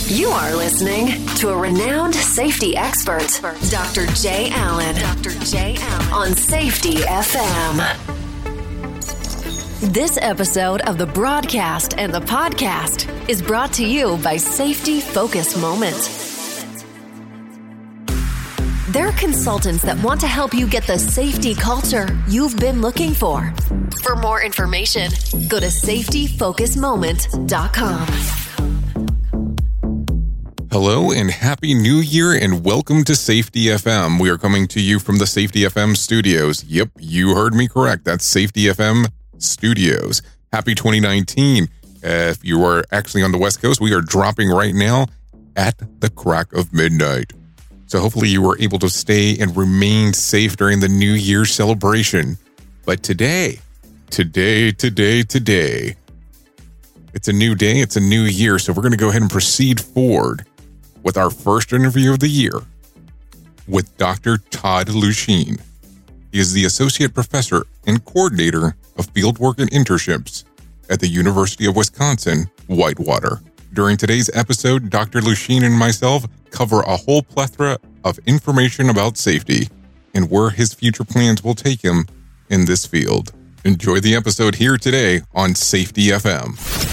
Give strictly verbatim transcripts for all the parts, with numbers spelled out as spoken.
You are listening to a renowned safety expert, Doctor Jay Allen. Doctor Jay Allen on Safety F M. This episode of the broadcast and the podcast is brought to you by Safety Focus Moment. They're consultants that want to help you get the safety culture you've been looking for. For more information, go to safety focus moment dot com. Hello and happy new year and welcome to Safety F M. We are coming to you from the Safety F M studios. Yep, you heard me correct. That's Safety F M studios. Happy twenty nineteen. Uh, if you are actually on the West Coast, we are dropping right now at the crack of midnight. So hopefully you were able to stay and remain safe during the New Year's celebration. But today, today, today, today, it's a new day, it's a new year, so we're going to go ahead and proceed forward with our first interview of the year with Doctor Todd Lusheen. He is the Associate Professor and Coordinator of Fieldwork and Internships at the University of Wisconsin, Whitewater. During today's episode, Doctor Lusheen and myself cover a whole plethora of information about safety and where his future plans will take him in this field. Enjoy the episode here today on Safety F M.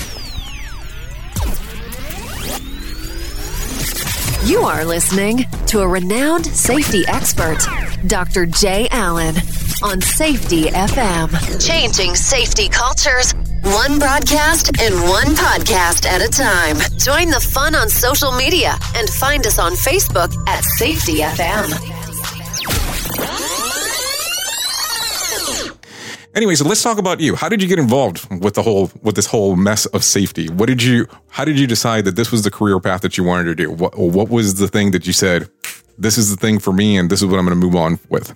You are listening to a renowned safety expert, Doctor Jay Allen, on Safety F M. Changing safety cultures, one broadcast and one podcast at a time. Join the fun on social media and find us on Facebook at Safety F M. Anyway, so let's talk about you. How did you get involved with the whole with this whole mess of safety? What did you? How did you decide that this was the career path that you wanted to do? What What was the thing that you said, this is the thing for me, and this is what I'm going to move on with?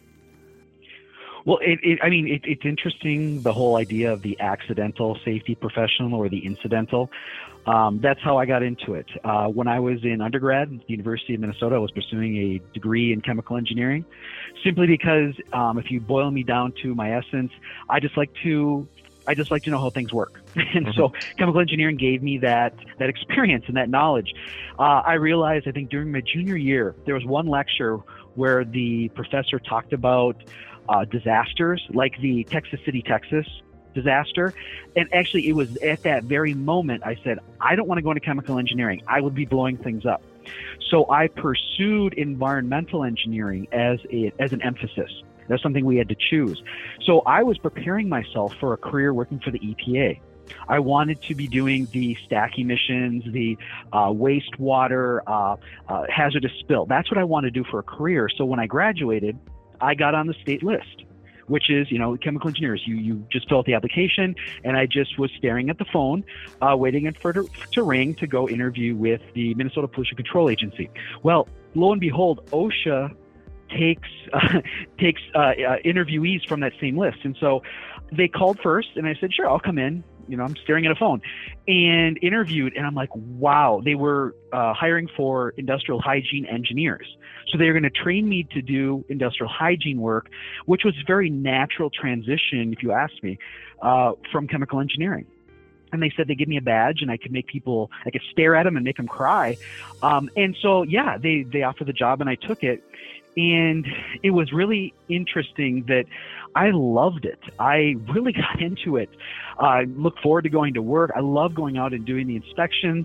Well, it, it, I mean, it, it's interesting, the whole idea of the accidental safety professional or the incidental. Um, that's how I got into it. Uh, when I was in undergrad at the University of Minnesota, I was pursuing a degree in chemical engineering, simply because um, if you boil me down to my essence, I just like to I just like to know how things work. And mm-hmm. so chemical engineering gave me that that experience and that knowledge. Uh, I realized, I think during my junior year, there was one lecture where the professor talked about Uh, disasters like the Texas City, Texas disaster. And actually, it was at that very moment I said, I don't want to go into chemical engineering. I would be blowing things up. So I pursued environmental engineering as a, as an emphasis. That's something we had to choose. So I was preparing myself for a career working for the E P A. I wanted to be doing the stack emissions, the uh, wastewater, uh, uh, hazardous spill. That's what I wanted to do for a career. So when I graduated, I got on the state list, which is, you know, chemical engineers. You you just fill out the application, and I just was staring at the phone, uh, waiting for it to, to ring to go interview with the Minnesota Pollution Control Agency. Well, lo and behold, OSHA takes uh, takes uh, uh, interviewees from that same list, and so they called first, and I said, sure, I'll come in. You know, I'm staring at a phone and interviewed, and I'm like, wow, they were uh, hiring for industrial hygiene engineers. So they were going to train me to do industrial hygiene work, which was a very natural transition, if you ask me, uh, from chemical engineering. And they said they give me a badge and I could make people, I could stare at them and make them cry. Um, and so, yeah, they, they offered the job and I took it. And it was really interesting that I loved it. I really got into it. I look forward to going to work. I love going out and doing the inspections.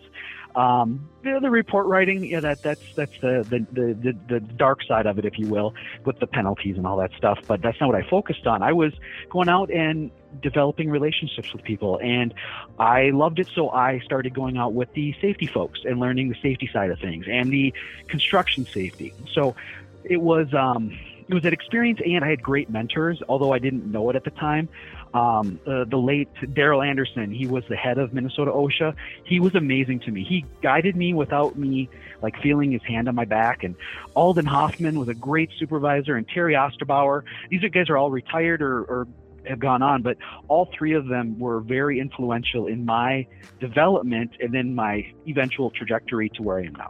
Um, you know, the report writing, yeah, that that's that's the, the the the the dark side of it, if you will, with the penalties and all that stuff. But that's not what I focused on. I was going out and developing relationships with people, and I loved it. So I started going out with the safety folks and learning the safety side of things and the construction safety. So it was um, it was an experience, and I had great mentors, although I didn't know it at the time. Um, uh, the late Daryl Anderson, he was the head of Minnesota OSHA. He was amazing to me. He guided me without me like feeling his hand on my back. And Alden Hoffman was a great supervisor, and Terry Osterbauer. These guys are all retired or, or have gone on, but all three of them were very influential in my development and then my eventual trajectory to where I am now.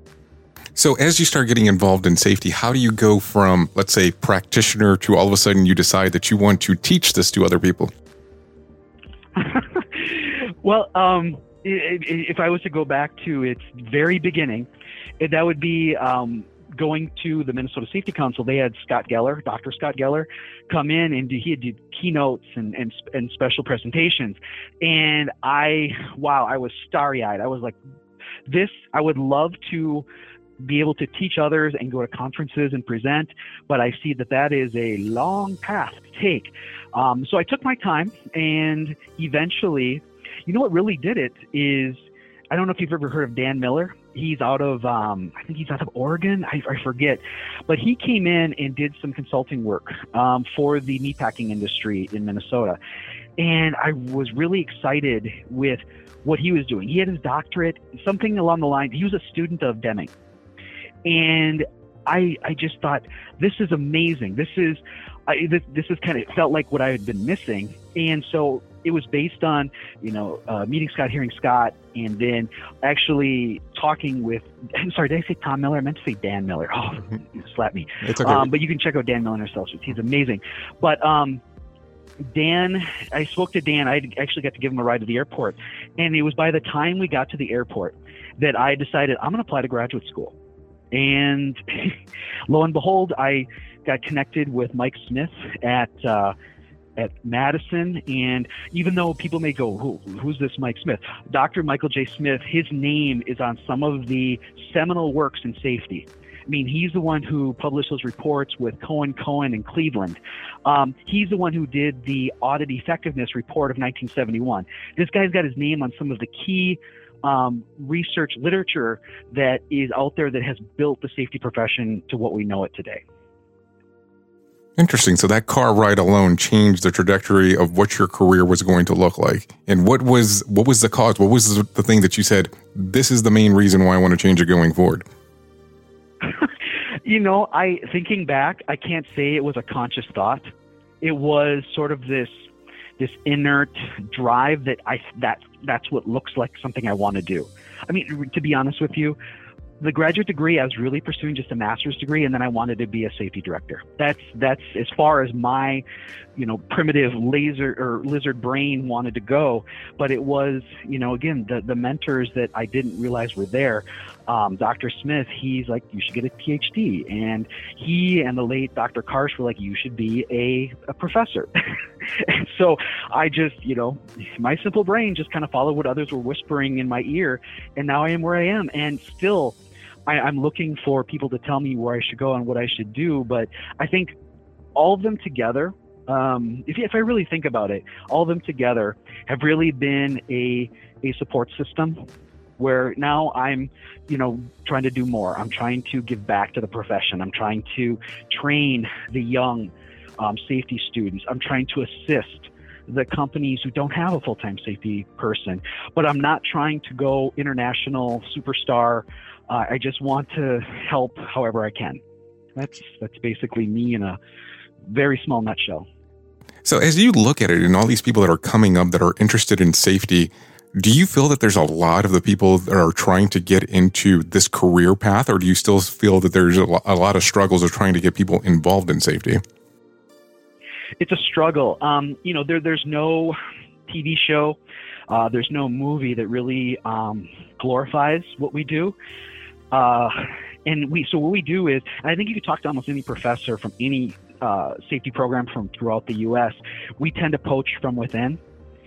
So as you start getting involved in safety, how do you go from, let's say, practitioner to all of a sudden you decide that you want to teach this to other people? Well, um, If I was to go back to its very beginning, that would be um, going to the Minnesota Safety Council. They had Scott Geller, Doctor Scott Geller, come in and do, he had did keynotes and, and and special presentations. And I, wow, I was starry-eyed. I was like, this, I would love to be able to teach others and go to conferences and present, but I see that that is a long path to take. Um, so I took my time, and eventually, you know what really did it is, I don't know if you've ever heard of Dan Miller. He's out of, um, I think he's out of Oregon. I, I forget. But he came in and did some consulting work um, for the meatpacking industry in Minnesota. And I was really excited with what he was doing. He had his doctorate, something along the lines. He was a student of Deming. And I, I just thought, this is amazing. This is, I, this, this is kind of felt like what I had been missing. And so it was based on, you know, uh, meeting Scott, hearing Scott, and then actually talking with, I'm sorry, did I say Tom Miller? I meant to say Dan Miller. Oh, slap me. It's okay. Um, but you can check out Dan Miller himself. He's amazing. But um, Dan, I spoke to Dan. I actually got to give him a ride to the airport. And it was by the time we got to the airport that I decided I'm going to apply to graduate school. And lo and behold, I got connected with Mike Smith at uh, at Madison. And even though people may go, Who, who's this Mike Smith? Doctor Michael J. Smith, his name is on some of the seminal works in safety. I mean, he's the one who published those reports with Cohen Cohen in Cleveland. Um, he's the one who did the audit effectiveness report of nineteen seventy-one. This guy's got his name on some of the key um, research literature that is out there that has built the safety profession to what we know it today. Interesting. So that car ride alone changed the trajectory of what your career was going to look like. And what was what was the cause? What was the thing that you said, this is the main reason why I want to change it going forward? You know, I thinking back, I can't say it was a conscious thought. It was sort of this this inert drive that I that that's what looks like something I want to do. I mean, to be honest with you, the graduate degree, I was really pursuing just a master's degree, and then I wanted to be a safety director. That's that's as far as my, you know, primitive laser or lizard brain wanted to go. But it was, you know, again, the the mentors that I didn't realize were there. Um, Doctor Smith, he's like, you should get a P H D, and he and the late Doctor Karsh were like, you should be a, a professor. And so I just, you know, my simple brain just kind of followed what others were whispering in my ear, and now I am where I am, and still. I, I'm looking for people to tell me where I should go and what I should do. But I think all of them together, um, if, if I really think about it, all of them together have really been a, a support system where now I'm, you know, trying to do more. I'm trying to give back to the profession. I'm trying to train the young um, safety students. I'm trying to assist the companies who don't have a full-time safety person. But I'm not trying to go international superstar. Uh, I just want to help however I can. That's that's basically me in a very small nutshell. So as you look at it and all these people that are coming up that are interested in safety, do you feel that there's a lot of the people that are trying to get into this career path, or do you still feel that there's a lot of struggles of trying to get people involved in safety? It's a struggle. Um, you know, there there's no T V show, uh, there's no movie that really um, glorifies what we do. Uh, and we, so what we do is, and I think you could talk to almost any professor from any uh, safety program from throughout the U S, we tend to poach from within.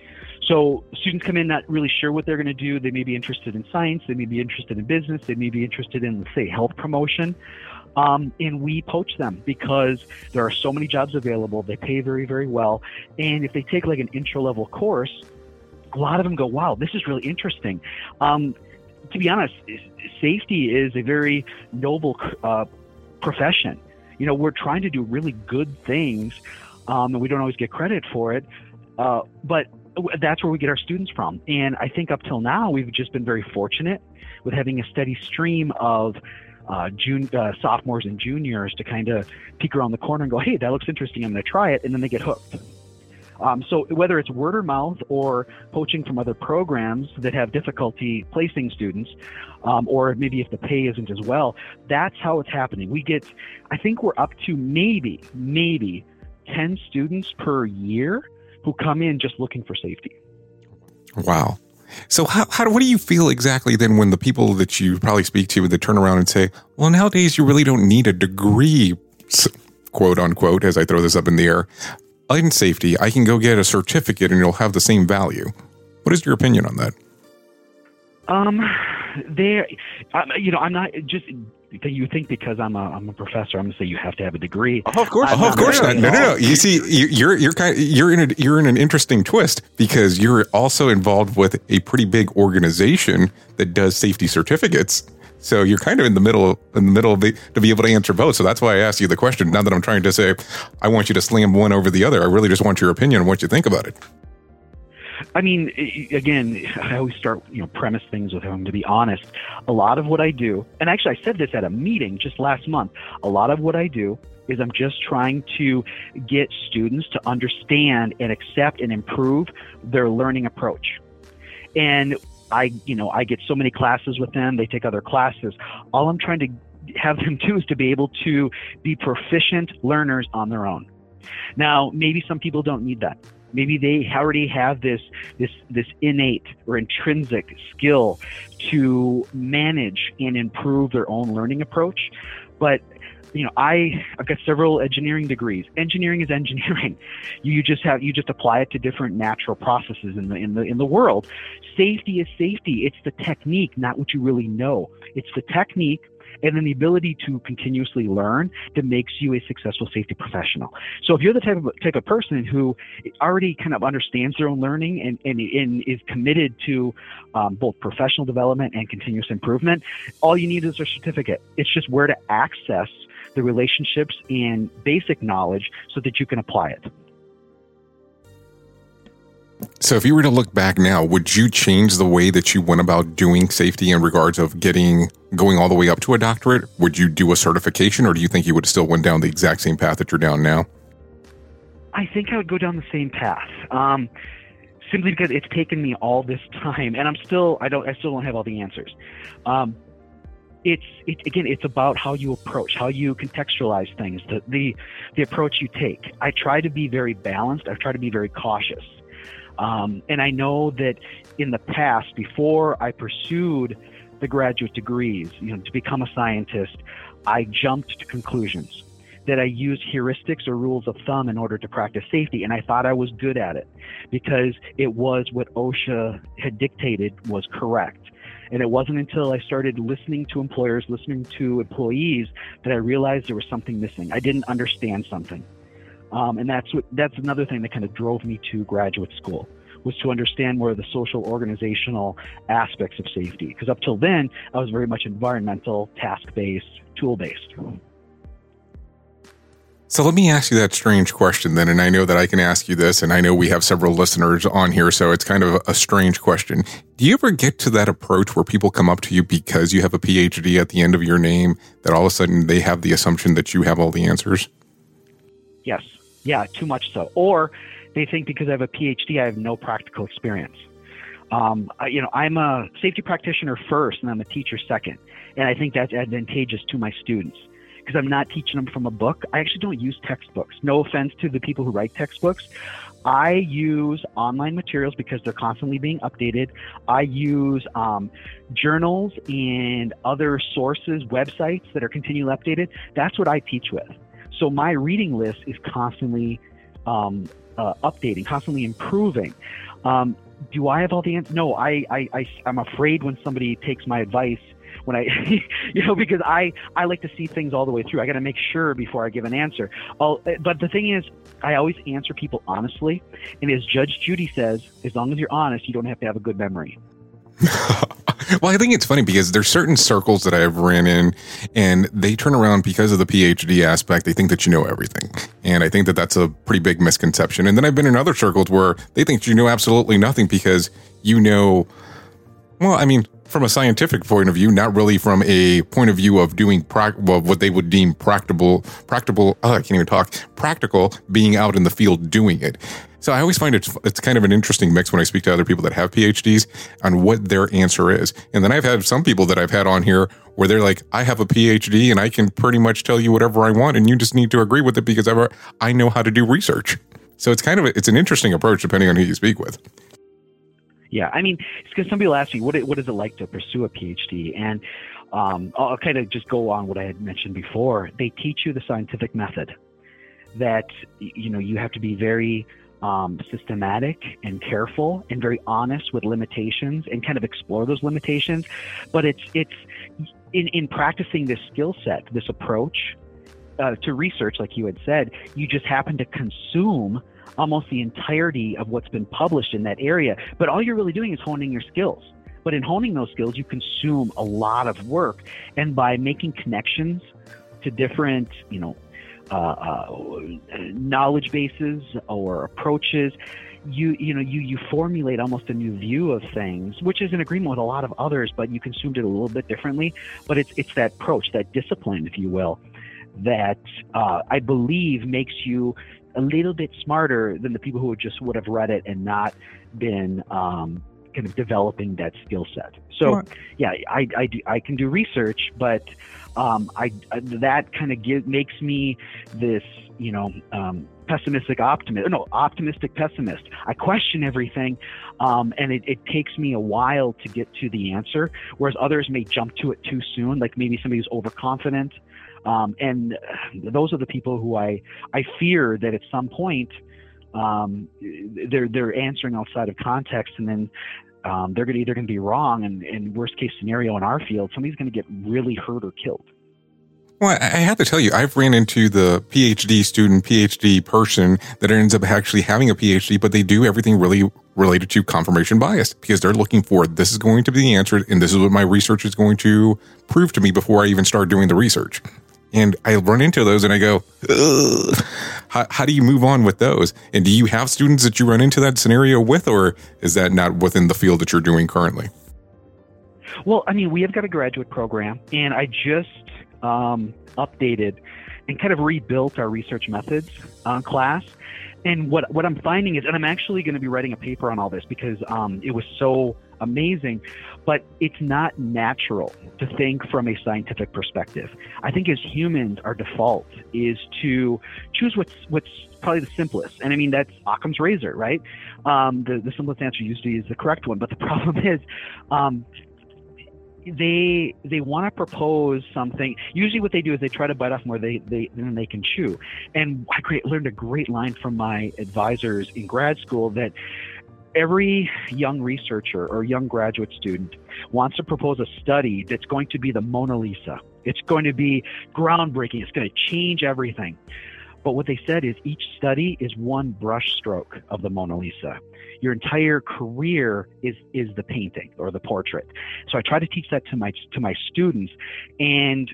So students come in not really sure what they're going to do. They may be interested in science. They may be interested in business. They may be interested in, say, health promotion. Um, and we poach them because there are so many jobs available. They pay very, very well. And if they take like an intro-level course, a lot of them go, wow, this is really interesting. Um, to be honest, safety is a very noble uh, profession. You know, we're trying to do really good things, um, and we don't always get credit for it. Uh, but that's where we get our students from. And I think up till now, we've just been very fortunate with having a steady stream of uh, June, uh, sophomores and juniors to kind of peek around the corner and go, hey, that looks interesting. I'm going to try it. And then they get hooked. Um, so whether it's word of mouth or poaching from other programs that have difficulty placing students, um, or maybe if the pay isn't as well, that's how it's happening. We get, I think we're up to maybe, maybe ten students per year who come in just looking for safety. Wow. So how, how what do you feel exactly then when the people that you probably speak to, they turn around and say, well, nowadays you really don't need a degree, quote unquote, as I throw this up in the air, in safety. I can go get a certificate and it'll have the same value. What is your opinion on that? Um, there, uh, you know, I'm not just. You think because I'm a I'm a professor, I'm going to say you have to have a degree. Oh, of course, oh, of course not. No, no, no. You see, you're you're kind of, you're in a, you're in an interesting twist because you're also involved with a pretty big organization that does safety certificates. So you're kind of in the middle in the middle of the, to be able to answer both. So that's why I asked you the question. Not that I'm trying to say I want you to slam one over the other. I really just want your opinion on what you think about it. I mean, again, I always start, you know, premise things with him. To be honest, a lot of what I do, and actually I said this at a meeting just last month, a lot of what I do is I'm just trying to get students to understand and accept and improve their learning approach. And I, you know, I get so many classes with them. They take other classes. All I'm trying to have them do is to be able to be proficient learners on their own. Now, maybe some people don't need that. Maybe they already have this this this innate or intrinsic skill to manage and improve their own learning approach. But you know, I I've got several engineering degrees. Engineering is engineering. You, you just have you just apply it to different natural processes in the in the in the world. Safety is safety. It's the technique, not what you really know. It's the technique. And then the ability to continuously learn that makes you a successful safety professional. So if you're the type of type of person who already kind of understands their own learning and, and, and is committed to um, both professional development and continuous improvement, all you need is a certificate. It's just where to access the relationships and basic knowledge so that you can apply it. So if you were to look back now, would you change the way that you went about doing safety in regards of getting, going all the way up to a doctorate? Would you do a certification, or do you think you would still went down the exact same path that you're down now? I think I would go down the same path. Um, simply because it's taken me all this time and I'm still, I don't, I still don't have all the answers. Um, It's it, again. It's about how you approach, how you contextualize things, the, the the approach you take. I try to be very balanced. I try to be very cautious. Um, and I know that in the past, before I pursued the graduate degrees, you know, to become a scientist, I jumped to conclusions, that I used heuristics or rules of thumb in order to practice safety. And I thought I was good at it because it was what OSHA had dictated was correct. And it wasn't until I started listening to employers, listening to employees, that I realized there was something missing. I didn't understand something. Um, and that's what, that's another thing that kind of drove me to graduate school, was to understand more of the social organizational aspects of safety. Because up till then, I was very much environmental, task-based, tool-based. So let me ask you that strange question then, and I know that I can ask you this, and I know we have several listeners on here, so it's kind of a strange question. Do you ever get to that approach where people come up to you because you have a P H D at the end of your name, that all of a sudden they have the assumption that you have all the answers? Yes. Yeah, too much so. Or they think because I have a P H D, I have no practical experience. Um, I, you know, I'm a safety practitioner first, and I'm a teacher second. And I think that's advantageous to my students because I'm not teaching them from a book. I actually don't use textbooks. No offense to the people who write textbooks. I use online materials because they're constantly being updated. I use um, journals and other sources, websites that are continually updated. That's what I teach with. So my reading list is constantly um, uh, updating, constantly improving. Um, do I have all the answers? No, I, I, I, I'm afraid when somebody takes my advice, when I, you know, because I, I like to see things all the way through. I got to make sure before I give an answer. I'll, but the thing is, I always answer people honestly. And as Judge Judy says, as long as you're honest, you don't have to have a good memory. Well, I think it's funny because there's certain circles that I've ran in and they turn around because of the P H D aspect. They think that you know everything. And I think that that's a pretty big misconception. And then I've been in other circles where they think you know absolutely nothing because you know, well, I mean, from a scientific point of view, not really from a point of view of doing pra- well, what they would deem practical, practical, oh, I can't even talk, practical being out in the field doing it. So I always find it's, it's kind of an interesting mix when I speak to other people that have P H Ds on what their answer is. And then I've had some people that I've had on here where they're like, I have a P H D and I can pretty much tell you whatever I want and you just need to agree with it because I've, I know how to do research. So it's kind of, a, it's an interesting approach depending on who you speak with. Yeah, I mean, because somebody will ask me, what, what is it like to pursue a PhD? And um, I'll kind of just go on what I had mentioned before. They teach you the scientific method, that, you know, you have to be very um, systematic and careful and very honest with limitations and kind of explore those limitations. But it's it's in, in practicing this skill set, this approach uh, to research, like you had said, you just happen to consume almost the entirety of what's been published in that area. But all you're really doing is honing your skills. But in honing those skills, you consume a lot of work. And by making connections to different, you know, uh, uh, knowledge bases or approaches, you you know, you, you formulate almost a new view of things, which is in agreement with a lot of others, but you consumed it a little bit differently. But it's it's that approach, that discipline, if you will, that uh, I believe makes you a little bit smarter than the people who just would have read it and not been um, kind of developing that skill set. So, sure. yeah, I, I, do, I can do research, but um, I, that kind of give, makes me this, you know, um, pessimistic optimist, no, optimistic pessimist. I question everything, um, and it, it takes me a while to get to the answer, whereas others may jump to it too soon, like maybe somebody who's overconfident. Um, and those are the people who I, I fear that at some point um, they're they're answering outside of context, and then um, they're gonna either going to be wrong, and, and worst case scenario in our field, somebody's going to get really hurt or killed. Well, I have to tell you, I've ran into the PhD student, PhD person that ends up actually having a PhD, but they do everything really related to confirmation bias because they're looking for, this is going to be the answer, and this is what my research is going to prove to me before I even start doing the research. And I run into those and I go, ugh. How, how do you move on with those? And do you have students that you run into that scenario with, or is that not within the field that you're doing currently? Well, I mean, we have got a graduate program, and I just um, updated and kind of rebuilt our research methods on class. And what, what I'm finding is, and I'm actually going to be writing a paper on all this because um, it was so amazing, but it's not natural to think from a scientific perspective. I think as humans, our default is to choose what's what's probably the simplest. And I mean, that's Occam's razor, right? Um, the, the simplest answer usually is the correct one. But the problem is um, they they want to propose something. Usually what they do is they try to bite off more they, they, than they can chew. And I great, learned a great line from my advisors in grad school that every young researcher or young graduate student wants to propose a study that's going to be the Mona Lisa. It's going to be groundbreaking. It's going to change everything. But what they said is each study is one brush stroke of the Mona Lisa. Your entire career is is the painting or the portrait. So I try to teach that to my to my students. And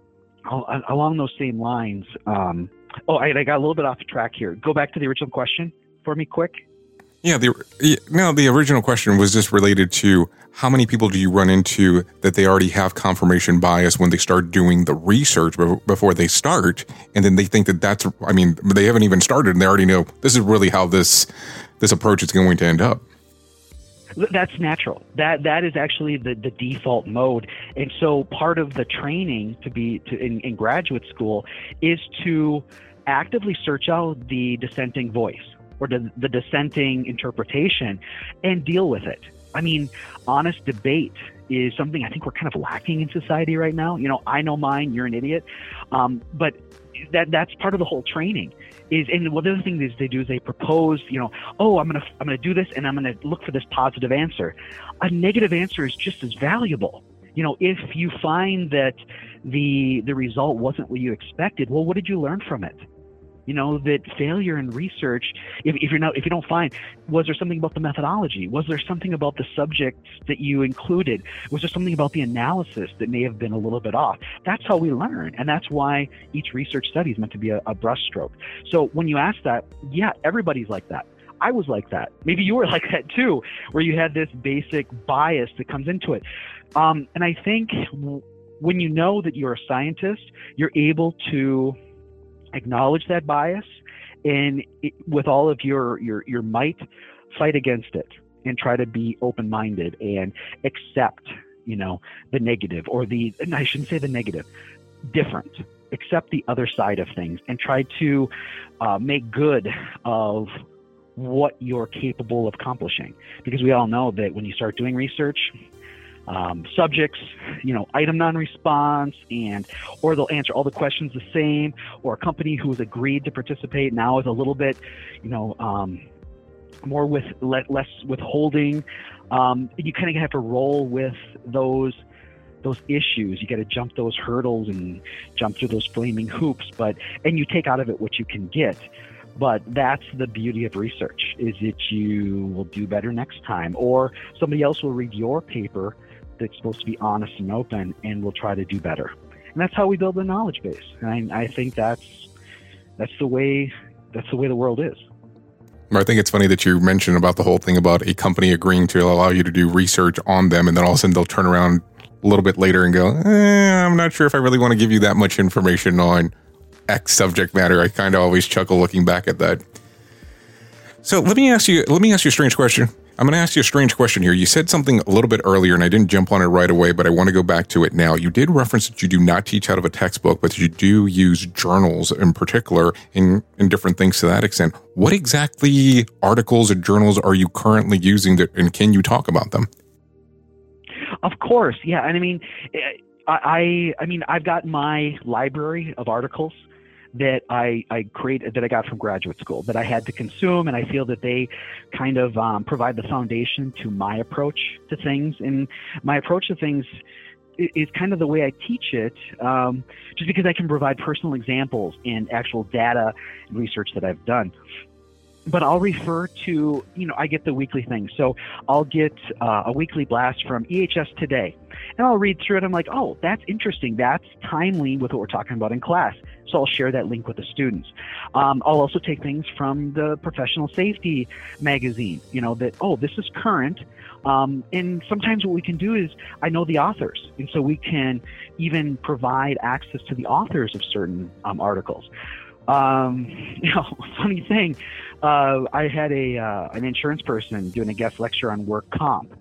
along those same lines, um, oh, I, I got a little bit off track here. Go back to the original question for me, quick. Yeah, the no, the original question was just related to how many people do you run into that they already have confirmation bias when they start doing the research before they start, and then they think that that's, I mean, they haven't even started and they already know this is really how this this approach is going to end up. That's natural. That that is actually the, the default mode. And so part of the training to be to in, in graduate school is to actively search out the dissenting voice or the, the dissenting interpretation and deal with it. I mean, honest debate is something I think we're kind of lacking in society right now. You know, I know mine, you're an idiot. Um, but that that's part of the whole training. Is and well, the other thing is they do is they propose, you know, oh, I'm gonna I'm gonna do this and I'm gonna look for this positive answer. A negative answer is just as valuable. You know, if you find that the the result wasn't what you expected, well, what did you learn from it? You know, that failure in research, if, if you're not, if you don't find, was there something about the methodology? Was there something about the subjects that you included? Was there something about the analysis that may have been a little bit off? That's how we learn. And that's why each research study is meant to be a, a brushstroke. So when you ask that, yeah, everybody's like that. I was like that. Maybe you were like that too, where you had this basic bias that comes into it. Um, and I think when you know that you're a scientist, you're able to acknowledge that bias and it, with all of your, your, your might, fight against it and try to be open-minded and accept, you know, the negative or the, and I shouldn't say the negative, different, accept the other side of things and try to uh, make good of what you're capable of accomplishing. Because we all know that when you start doing research, um, subjects, you know, item non-response, and or they'll answer all the questions the same, or a company who has agreed to participate now is a little bit, you know, um, more with less withholding. Um, you kind of have to roll with those those issues. You got to jump those hurdles and jump through those flaming hoops, but and you take out of it what you can get. But that's the beauty of research, is that you will do better next time, or somebody else will read your paper that's supposed to be honest and open, and will try to do better. And that's how we build the knowledge base. And I, I think that's that's the way that's the way the world is. I think it's funny that you mentioned about the whole thing about a company agreeing to allow you to do research on them, and then all of a sudden they'll turn around a little bit later and go, eh, I'm not sure if I really want to give you that much information on X subject matter. I kind of always chuckle looking back at that. So let me ask you, let me ask you a strange question. I'm going to ask you a strange question here. You said something a little bit earlier, and I didn't jump on it right away, but I want to go back to it now. You did reference that you do not teach out of a textbook, but you do use journals in particular in, in different things to that extent. What exactly articles or journals are you currently using, that, and can you talk about them? Of course, yeah. And I mean, I, I mean, I've got my library of articles that I, I created, that I got from graduate school, that I had to consume, and I feel that they kind of um, provide the foundation to my approach to things. And my approach to things is kind of the way I teach it, um, just because I can provide personal examples and actual data and research that I've done. But I'll refer to, you know, I get the weekly thing. So I'll get uh, a weekly blast from E H S Today, and I'll read through it. I'm like, oh, that's interesting. That's timely with what we're talking about in class. So I'll share that link with the students. Um, I'll also take things from the Professional Safety magazine, you know, that, oh, this is current. Um, and sometimes what we can do is, I know the authors, and so we can even provide access to the authors of certain um, articles. Um, you know, funny thing, uh, I had a, uh, an insurance person doing a guest lecture on work comp.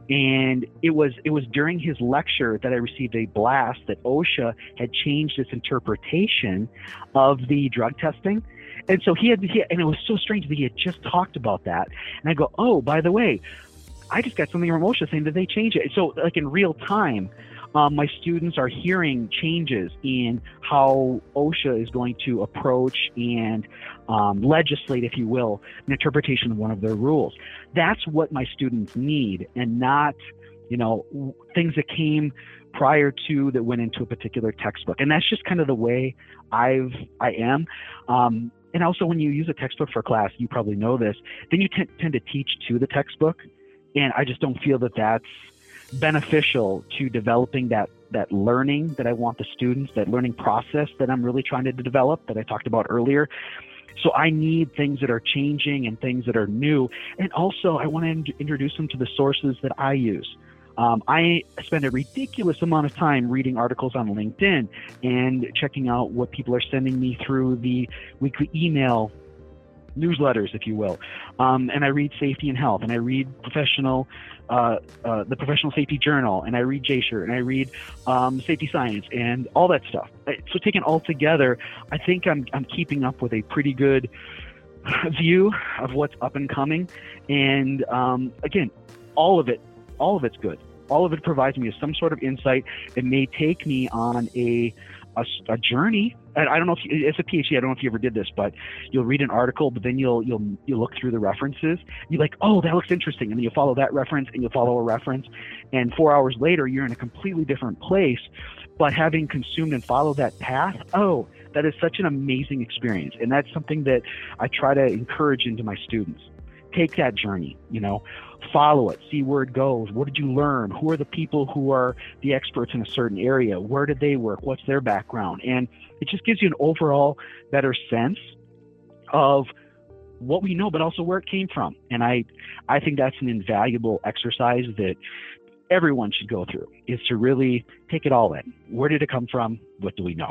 And it was, it was during his lecture that I received a blast that OSHA had changed its interpretation of the drug testing. And so he had, he, and it was so strange that he had just talked about that. And I go, oh, by the way, I just got something from OSHA saying that they changed it. So like in real time, Um, my students are hearing changes in how OSHA is going to approach and um, legislate, if you will, an interpretation of one of their rules. That's what my students need, and not, you know, things that came prior to that went into a particular textbook. And that's just kind of the way I've I am. Um, and also, when you use a textbook for class, you probably know this, then you t- tend to teach to the textbook, and I just don't feel that that's beneficial to developing that that learning that I want the students, that learning process that I'm really trying to develop, that I talked about earlier. So I need things that are changing and things that are new. And also I want to in- introduce them to the sources that I use. Um, I spend a ridiculous amount of time reading articles on LinkedIn and checking out what people are sending me through the weekly email newsletters, if you will. Um, and I read Safety and Health, and I read professional, uh, uh, the Professional Safety Journal, and I read J S H R, and I read um, Safety Science, and all that stuff. So taken all together, I think I'm I'm keeping up with a pretty good view of what's up and coming. And um, again, all of it, all of it's good. All of it provides me with some sort of insight. It may take me on a A, a journey. I don't know if you, as a PhD, I don't know if you ever did this, but you'll read an article, but then you'll you'll you look through the references. You're like, oh, that looks interesting, and then you follow that reference, and you follow a reference, and four hours later, you're in a completely different place. But having consumed and followed that path, oh, that is such an amazing experience, and that's something that I try to encourage into my students. Take that journey, you know, follow it, see where it goes. What did you learn? Who are the people who are the experts in a certain area? Where did they work? What's their background? And it just gives you an overall better sense of what we know, but also where it came from. And I, I think that's an invaluable exercise that everyone should go through, is to really take it all in. Where did it come from? What do we know?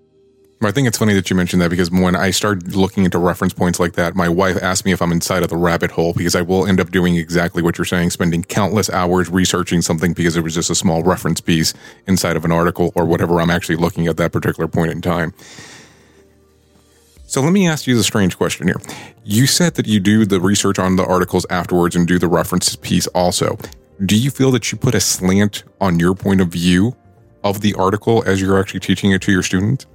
I think it's funny that you mentioned that, because when I started looking into reference points like that, my wife asked me if I'm inside of the rabbit hole, because I will end up doing exactly what you're saying, spending countless hours researching something because it was just a small reference piece inside of an article or whatever I'm actually looking at that particular point in time. So let me ask you the strange question here. You said that you do the research on the articles afterwards and do the reference piece also. Do you feel that you put a slant on your point of view of the article as you're actually teaching it to your students?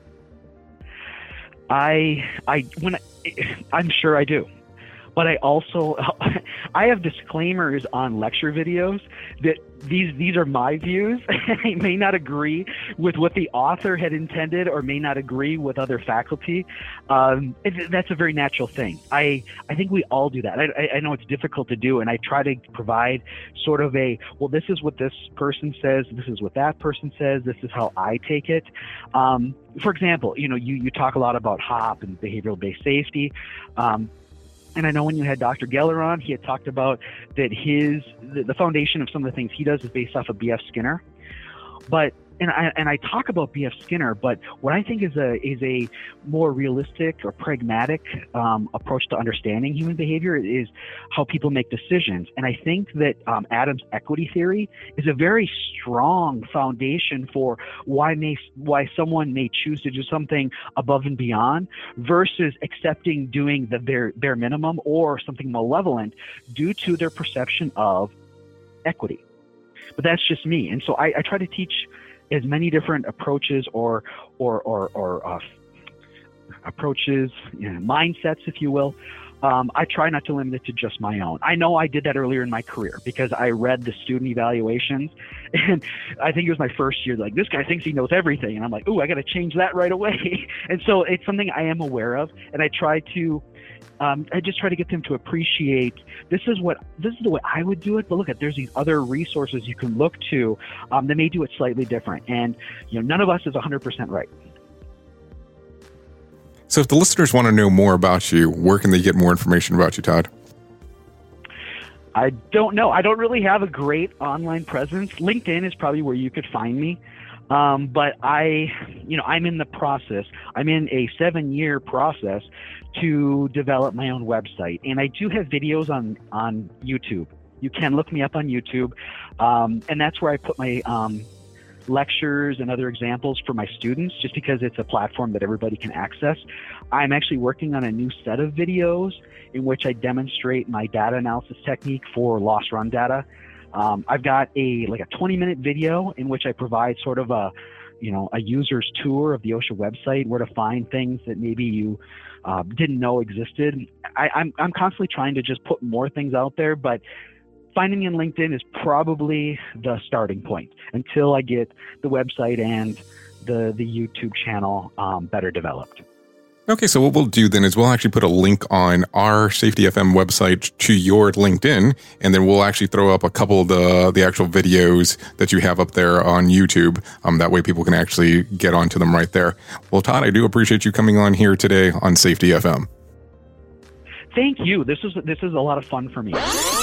I, I, when I, I'm sure I do. But I also, I have disclaimers on lecture videos that these these are my views. I may not agree with what the author had intended or may not agree with other faculty. Um, it, that's a very natural thing. I, I think we all do that. I, I know it's difficult to do, and I try to provide sort of a, well, this is what this person says, this is what that person says, this is how I take it. Um, for example, you know, you, you talk a lot about H O P and behavioral-based safety. Um, And I know when you had Doctor Geller on, he had talked about that his the, the foundation of some of the things he does is based off of B F Skinner. But and I and I talk about B F Skinner, but what I think is a is a more realistic or pragmatic um, approach to understanding human behavior is how people make decisions. And I think that um, Adams' equity theory is a very strong foundation for why may why someone may choose to do something above and beyond versus accepting doing the bare bare minimum or something malevolent due to their perception of equity. But that's just me, and so I, I try to teach as many different approaches or or or, or uh, approaches, you know, mindsets, if you will. Um, I try not to limit it to just my own. I know I did that earlier in my career because I read the student evaluations, and I think it was my first year. Like, this guy thinks he knows everything, and I'm like, ooh, I got to change that right away. And so it's something I am aware of, and I try to. Um, I just try to get them to appreciate this is what this is the way I would do it. But look at there's these other resources you can look to um, that may do it slightly different. And you know, none of us is one hundred percent right. So if the listeners want to know more about you, where can they get more information about you, Todd? I don't know. I don't really have a great online presence. LinkedIn is probably where you could find me. Um, but I, you know, I'm in the process. I'm in a seven-year process to develop my own website, and I do have videos on on YouTube. You can look me up on YouTube, um, and that's where I put my um, lectures and other examples for my students, just because it's a platform that everybody can access. I'm actually working on a new set of videos in which I demonstrate my data analysis technique for lost run data. Um, I've got a like a twenty minute video in which I provide sort of a, you know, a user's tour of the OSHA website, where to find things that maybe you uh, didn't know existed. I, I'm I'm constantly trying to just put more things out there, but finding me on LinkedIn is probably the starting point until I get the website and the the YouTube channel um, better developed. Okay, so what we'll do then is we'll actually put a link on our Safety F M website to your LinkedIn, and then we'll actually throw up a couple of the, the actual videos that you have up there on YouTube. Um, that way people can actually get onto them right there. Well, Todd, I do appreciate you coming on here today on Safety F M. Thank you. This is this is a lot of fun for me.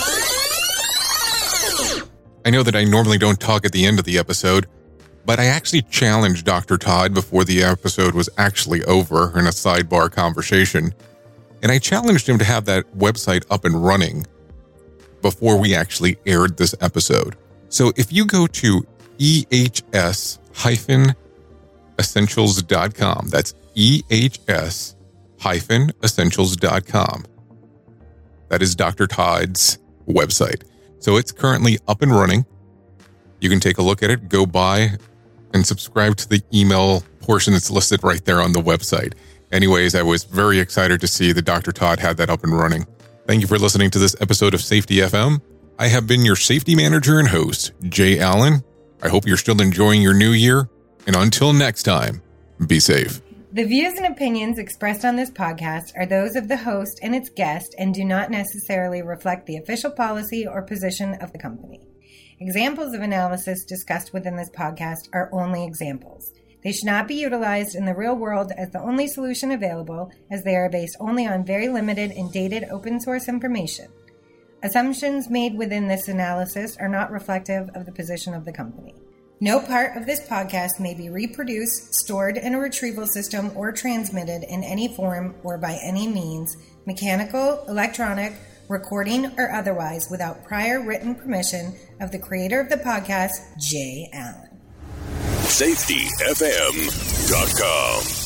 I know that I normally don't talk at the end of the episode, but I actually challenged Doctor Todd before the episode was actually over in a sidebar conversation. And I challenged him to have that website up and running before we actually aired this episode. So if you go to E H S essentials dot com, that's E H S essentials dot com. That is Doctor Todd's website. So it's currently up and running. You can take a look at it, go by, and subscribe to the email portion that's listed right there on the website. Anyways, I was very excited to see that Doctor Todd had that up and running. Thank you for listening to this episode of Safety F M. I have been your safety manager and host, Jay Allen. I hope you're still enjoying your new year. And until next time, be safe. The views and opinions expressed on this podcast are those of the host and its guest and do not necessarily reflect the official policy or position of the company. Examples of analysis discussed within this podcast are only examples. They should not be utilized in the real world as the only solution available, as they are based only on very limited and dated open source information. Assumptions made within this analysis are not reflective of the position of the company. No part of this podcast may be reproduced, stored in a retrieval system, or transmitted in any form or by any means, mechanical, electronic, recording, or otherwise, without prior written permission of the creator of the podcast, Jay Allen. Safety F M dot com